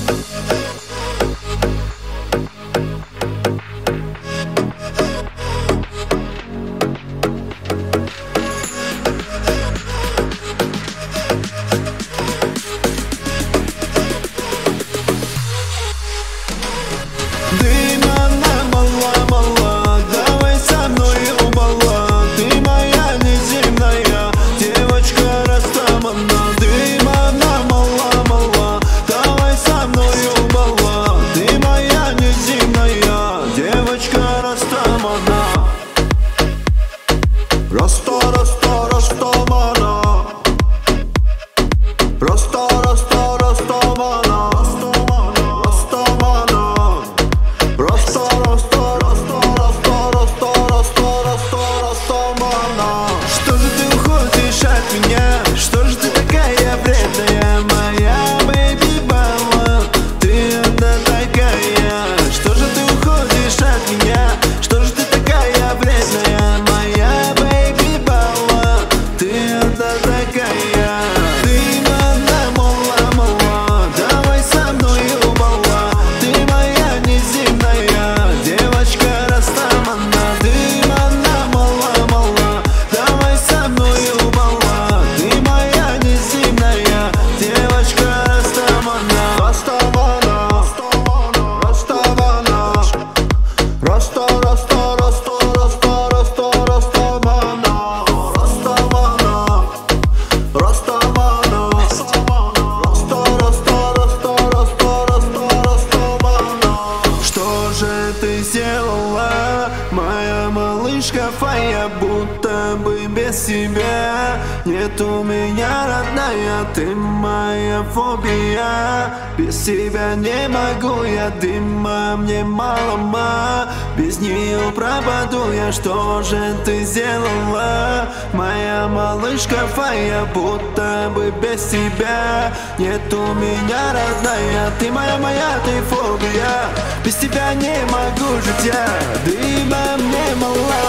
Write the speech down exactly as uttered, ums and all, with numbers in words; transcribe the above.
Росто, росто, ростована. Росто, росто, ростована. Ростована. Росто, росто, росто, росто, росто, росто, росто, ростована. Что же ты уходишь от меня? Что же ты такая вредная? Моя бэйби бала, ты одна такая. Что же ты уходишь от меня? Что же ты такая вредная? Моя бэйби бала, ты одна такая. Ты одна мала, мала, давай со мной убала. Ты моя неземная девочка растамана. Ты одна мала, мала, давай со мной убала. Ты моя неземная девочка растамана. Растамана, растамана. Росто, росто, росто, росто, росто, ростована. Ростована. Ростована. Росто, росто, росто, росто, росто, ростована. Что же ты сделала, моя малышка Фая, будто бы без тебя нет у меня, родная, ты моя фобия. Без тебя не могу я, дыма мне мало, ма. Без нее пропаду я. Что же ты сделала, моя малышка Фая, будто бы без тебя нет у меня, родная, ты моя, моя, ты фобия. Без тебя не могу жить я, дыма мне мало.